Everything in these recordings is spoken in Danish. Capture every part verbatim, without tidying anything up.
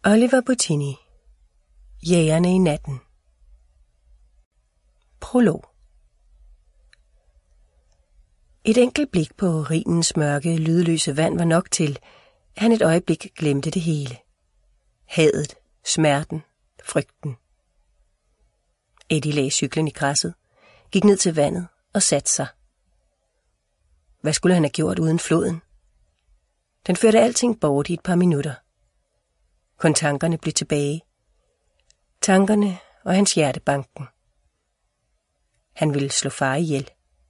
Oliver Bottini. Jægerne i natten. Prolog. Et enkelt blik på Rhinens mørke, lydløse vand var nok til, at han et øjeblik glemte det hele. Hadet, smerten, frygten. Eddie lagde cyklen i græsset, gik ned til vandet og satte sig. Hvad skulle han have gjort uden floden? Den førte alting bort i et par minutter. Kun tankerne blev tilbage. Tankerne og hans hjertebanken. Han ville slå far ihjel.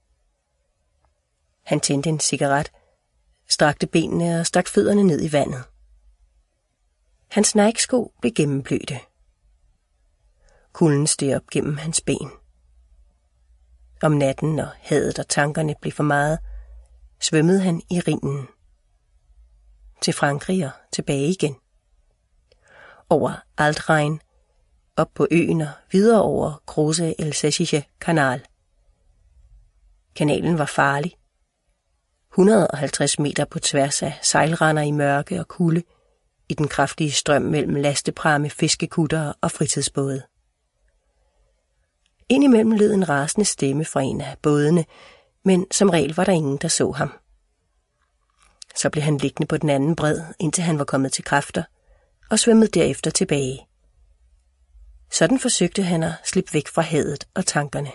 Han tændte en cigaret, strakte benene og stak fødderne ned i vandet. Hans Nike-sko blev gennemblødte. Kulden steg op gennem hans ben. Om natten, når hadet og tankerne blev for meget, svømmede han i Rhinen. Til Frankrig og tilbage igen. Over Altrhein, op på øen og videre over Große Elsässische Kanal. Kanalen var farlig. et hundrede og halvtreds meter på tværs af sejlrender i mørke og kulde, i den kraftige strøm mellem lastepramme, fiskekutter og fritidsbåde. Indimellem lød en rasende stemme fra en af bådene, men som regel var der ingen, der så ham. Så blev han liggende på den anden bred, indtil han var kommet til kræfter, og svømmede derefter tilbage. Sådan forsøgte han at slippe væk fra hadet og tankerne.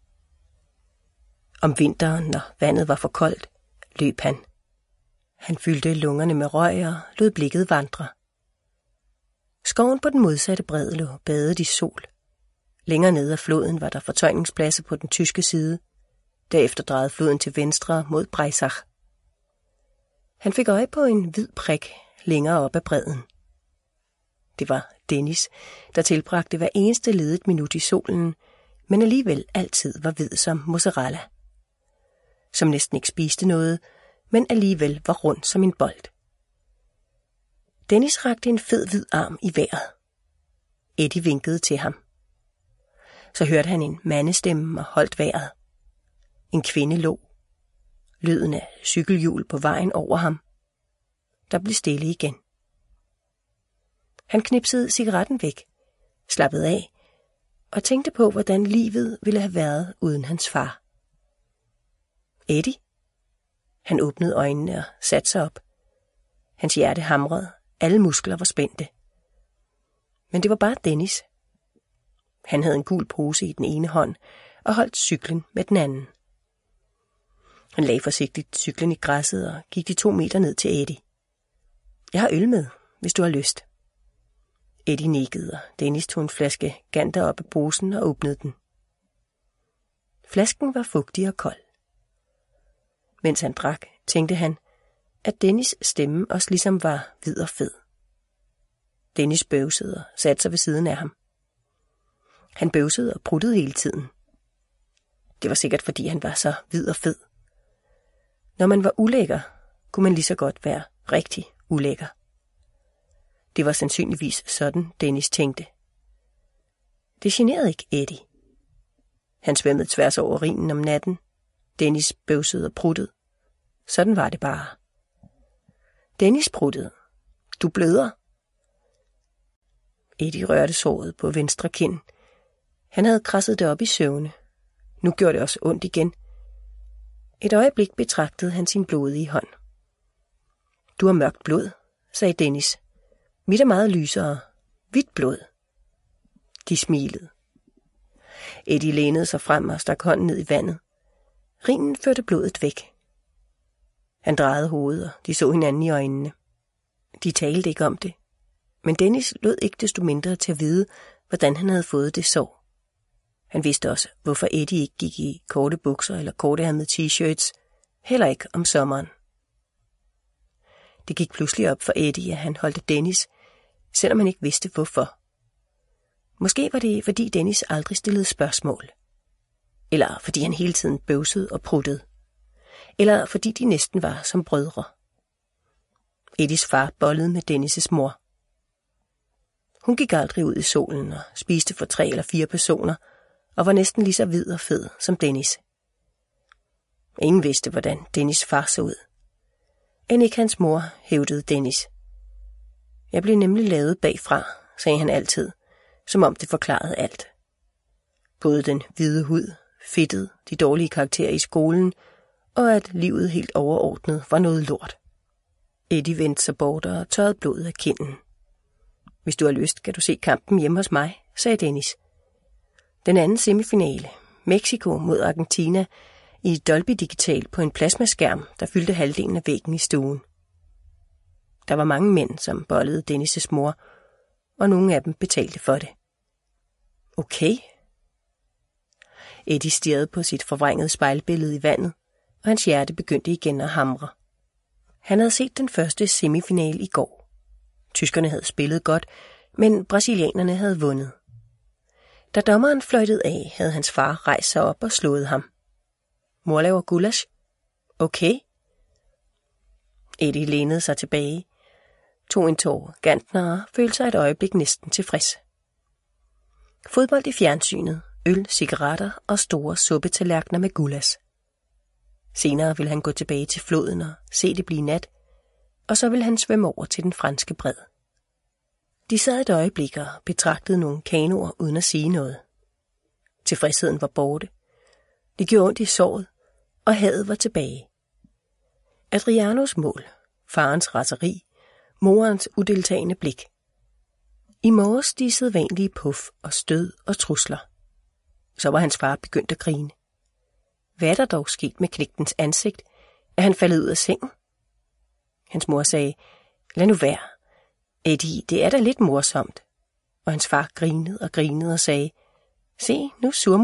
Om vinteren, når vandet var for koldt, løb han. Han fyldte lungerne med røg og lod blikket vandre. Skoven på den modsatte bred lå badet i sol. Længere nede af floden var der fortøjningspladser på den tyske side. Derefter drejede floden til venstre mod Breisach. Han fik øje på en hvid prik længere op ad bredden. Det var Dennis, der tilbragte hver eneste ledet minut i solen, men alligevel altid var hvid som mozzarella. Som næsten ikke spiste noget, men alligevel var rund som en bold. Dennis rakte en fed hvid arm i vejret. Eddie vinkede til ham. Så hørte han en mandestemme og holdt vejret. En kvinde lå. Lyden af cykelhjul på vejen over ham. Der blev stille igen. Han knipsede cigaretten væk, slappede af og tænkte på, hvordan livet ville have været uden hans far. Eddie? Han åbnede øjnene og satte sig op. Hans hjerte hamrede, alle muskler var spændte. Men det var bare Dennis. Han havde en gul pose i den ene hånd og holdt cyklen med den anden. Han lagde forsigtigt cyklen i græsset og gik de to meter ned til Eddie. Jeg har øl med, hvis du har lyst. Eddie nikkede, og Dennis tog en flaske Ganter op af posen og åbnede den. Flasken var fugtig og kold. Mens han drak, tænkte han, at Dennis' stemme også ligesom var hvid og fed. Dennis bøvsede og satte sig ved siden af ham. Han bøvsede og pruttede hele tiden. Det var sikkert, fordi han var så hvid og fed. Når man var ulækker, kunne man lige så godt være rigtig ulækker. Det var sandsynligvis sådan, Dennis tænkte. Det generede ikke Eddie. Han svømmede tværs over Rhinen om natten. Dennis bøvsede og pruttede. Sådan var det bare. Dennis pruttede. Du bløder. Eddie rørte såret på venstre kind. Han havde krasset det op i søvne. Nu gjorde det også ondt igen. Et øjeblik betragtede han sin blodige hånd. Du har mørkt blod, sagde Dennis. Mit er meget lysere. Hvidt blod. De smilede. Eddie lænede sig frem og stak hånden ned i vandet. Rhinen førte blodet væk. Han drejede hovedet, og de så hinanden i øjnene. De talte ikke om det, men Dennis lod ikke desto mindre til at vide, hvordan han havde fået det sår. Han vidste også, hvorfor Eddie ikke gik i korte bukser eller kortærmede t-shirts, heller ikke om sommeren. Det gik pludselig op for Eddie, at han holdt Dennis, selvom han ikke vidste hvorfor. Måske var det, fordi Dennis aldrig stillede spørgsmål. Eller fordi han hele tiden bøvsede og pruttede. Eller fordi de næsten var som brødre. Eddies far bollede med Dennis' mor. Hun gik aldrig ud i solen og spiste for tre eller fire personer, og var næsten lige så hvid og fed som Dennis. Ingen vidste, hvordan Dennis' far så ud. End ikke hans mor, hævdede Dennis. Jeg blev nemlig lavet bagfra, sagde han altid, som om det forklarede alt. Både den hvide hud, fedtet, de dårlige karakterer i skolen, og at livet helt overordnet var noget lort. Eddie vendte sig bort og tørrede blodet af kinden. Hvis du har lyst, kan du se kampen hjemme hos mig, sagde Dennis. Den anden semifinale, Mexico mod Argentina, i Dolby Digital på en plasmaskærm, der fyldte halvdelen af væggen i stuen. Der var mange mænd, som bollede Dennis' mor, og nogle af dem betalte for det. Okay. Eddie stirrede på sit forvrængede spejlbillede i vandet, og hans hjerte begyndte igen at hamre. Han havde set den første semifinale i går. Tyskerne havde spillet godt, men brasilianerne havde vundet. Da dommeren fløjtede af, havde hans far rejst sig op og slået ham. Mor laver gulasch. Okay. Eddie lænede sig tilbage, tog en tår Gantner og følte sig et øjeblik næsten tilfreds. Fodbold i fjernsynet, øl, cigaretter og store suppetallerkener med gulasch. Senere ville han gå tilbage til floden og se det blive nat, og så ville han svømme over til den franske bred. De sad et øjeblik og betragtede nogle kanoer uden at sige noget. Tilfredsheden var borte. Det gjorde ondt i såret, og havet var tilbage. Adrianos mål, farens raseri, morens udeltagende blik. I morges de sædvanlige puff og stød og trusler. Så var hans far begyndt at grine. Hvad er der dog sket med knægtens ansigt? Er han faldet ud af sengen? Hans mor sagde, lad nu være. Eddie, det er da lidt morsomt. Og hans far grinede og grinede og sagde, se, nu surmer